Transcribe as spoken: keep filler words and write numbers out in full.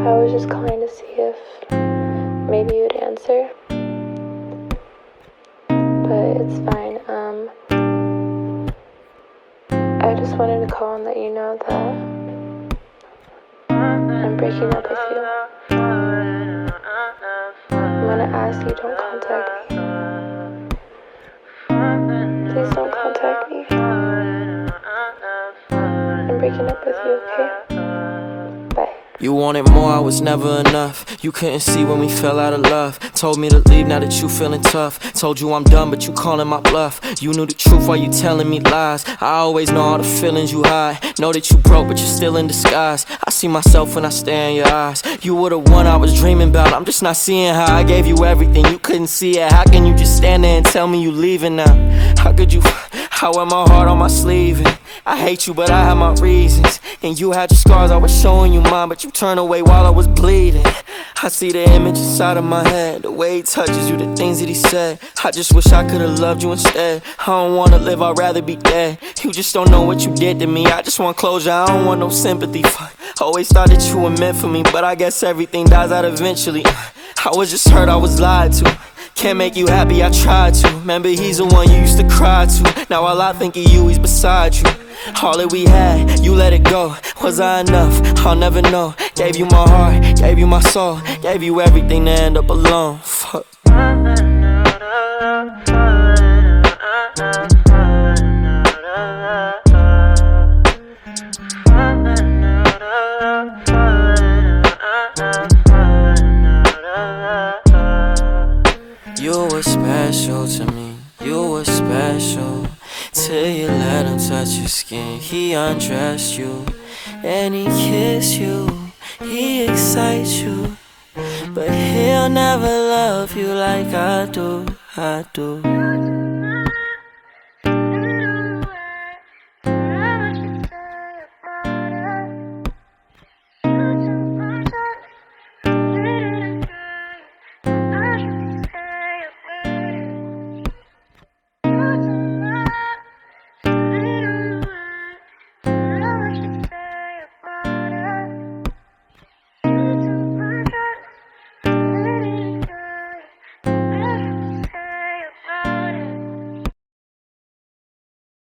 I was just calling to see if maybe you'd answer, but it's fine. Um, I just wanted to call and let you know that I'm breaking up with you. I'm gonna ask you don't contact me. Please don't contact me. I'm breaking up with you, okay? Bye. You wanted more, I was never enough. You couldn't see when we fell out of love. Told me to leave now that you feeling tough. Told you I'm done but you calling my bluff. You knew the truth while you telling me lies. I always know all the feelings you hide. Know that you broke but you're still in disguise. I see myself when I stare in your eyes. You were the one I was dreaming about. I'm just not seeing how I gave you everything. You couldn't see it. How can you just stand there and tell me you leaving now? How could you? I wear my heart on my sleeve and I hate you but I have my reasons. And you had your scars, I was showing you mine, but you turned away while I was bleeding. I see the image inside of my head, the way he touches you, the things that he said. I just wish I could've loved you instead. I don't wanna live, I'd rather be dead. You just don't know what you did to me. I just want closure, I don't want no sympathy. Always thought that you were meant for me, but I guess everything dies out eventually. I was just hurt, I was lied to. Can't make you happy, I tried to. Remember he's the one you used to cry to. Now all I think of you, he's beside you. All that we had, you let it go. Was I enough? I'll never know. Gave you my heart, gave you my soul. Gave you everything to end up alone. Fuck. You were special to me, you were special. Till you let him touch your skin, he undressed you. And he kissed you, he excites you. But he'll never love you like I do, I do.